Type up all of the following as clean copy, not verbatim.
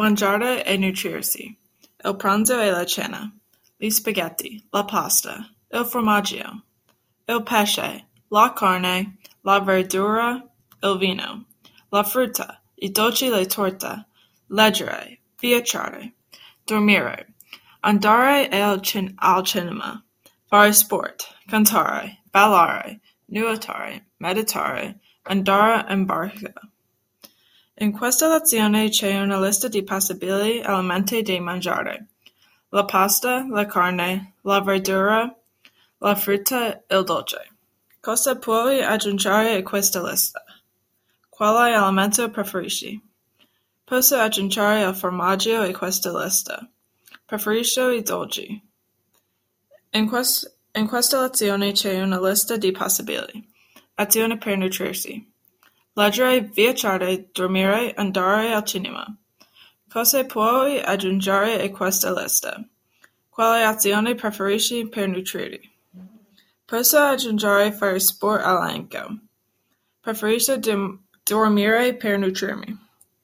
Mangiare e nutrirsi. Il pranzo e la cena. Gli spaghetti, la pasta, il formaggio, il pesce, la carne, la verdura, il vino, la frutta, i dolci, le torte, leggere, viaggiare, dormire, andare al cinema, fare sport, cantare, ballare, nuotare, meditare, andare in barca. In questa lezione c'è una lista di possibili alimenti da mangiare: la pasta, la carne, la verdura, la frutta, il dolce. Cosa puoi aggiungere a questa lista? Quale alimento preferisci? Posso aggiungere il formaggio a questa lista. Preferisco i dolci. In questa lezione c'è una lista di possibili. Azioni per nutrirsi: leggere, viaggiare, dormire, andare al cinema. Cosa puoi aggiungere a questa lista? Quale azione preferisci per nutrirti? Posso aggiungere fare sport all'elenco. Preferisco dormire per nutrirmi.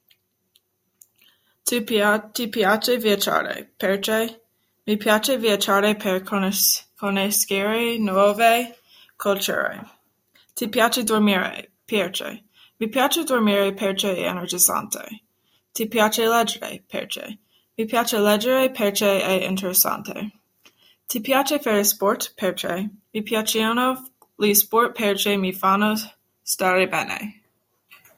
Ti piace viaggiare? Perché? Mi piace viaggiare per conoscere nuove culture. Ti piace dormire? Perché? Mi piace dormire perché è energizzante. Ti piace leggere? Perché? Mi piace leggere perché è interessante. Ti piace fare sport? Perché? Mi piacciono gli sport perché mi fanno stare bene.